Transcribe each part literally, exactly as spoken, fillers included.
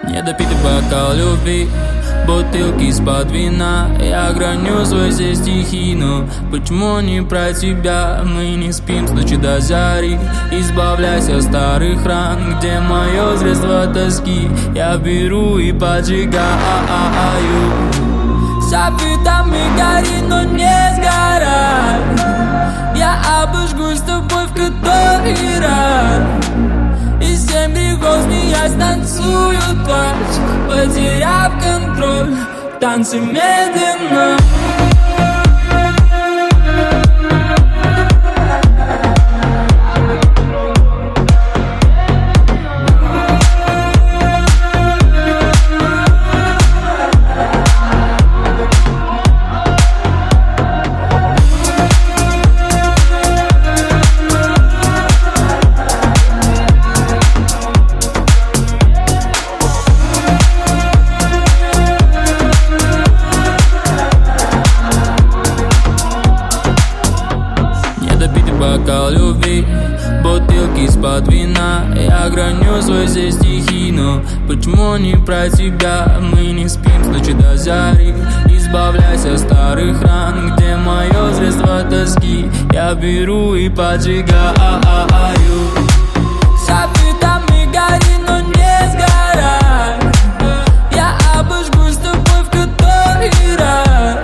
Не допитый бокал любви, бутылки из-под вина. Я граню свой здесь стихи, но почему не про тебя? Мы не спим с ночи до зари, избавляйся от старых ран. Где мое средство тоски? Я беру и поджигаю. Софитами гори, но не сгорай. Я обожгусь с тобой в который раз. И семь грехов, смеясь, танцуют вальс, потеряв контроль, танцы медленно. Бокал любви, бутылки из-под вина. Я граню свой здесь стихи, но почему не про тебя? Мы не спим с ночи до зари, избавляйся от старых ран. Где мое средство тоски? Я беру и поджигаю. Софитами гори, но не сгорай. Я обожгусь с тобой в который раз.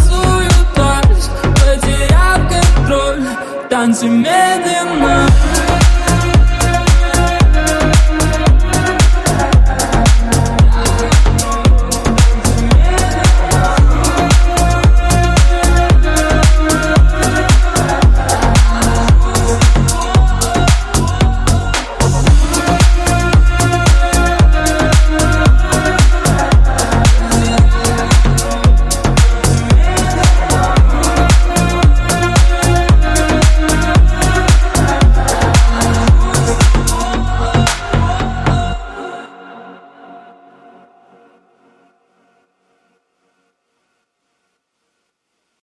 Танцы медленно.